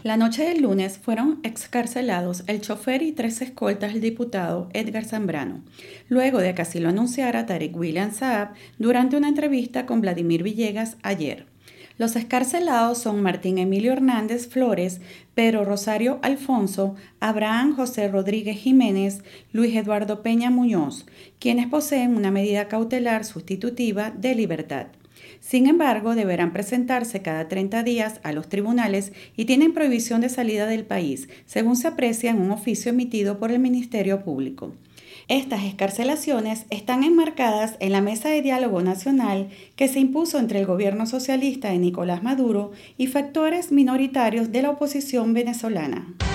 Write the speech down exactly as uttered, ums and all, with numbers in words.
La noche del lunes fueron excarcelados el chofer y tres escoltas del diputado Edgar Zambrano, luego de que así lo anunciara Tarek William Saab durante una entrevista con Vladimir Villegas ayer. Los excarcelados son Martín Emilio Hernández Flores, Pedro Rosario Alfonso, Abraham José Rodríguez Jiménez, Luis Eduardo Peña Muñoz, quienes poseen una medida cautelar sustitutiva de libertad. Sin embargo, deberán presentarse cada treinta días a los tribunales y tienen prohibición de salida del país, según se aprecia en un oficio emitido por el Ministerio Público. Estas excarcelaciones están enmarcadas en la Mesa de Diálogo Nacional que se impuso entre el gobierno socialista de Nicolás Maduro y factores minoritarios de la oposición venezolana.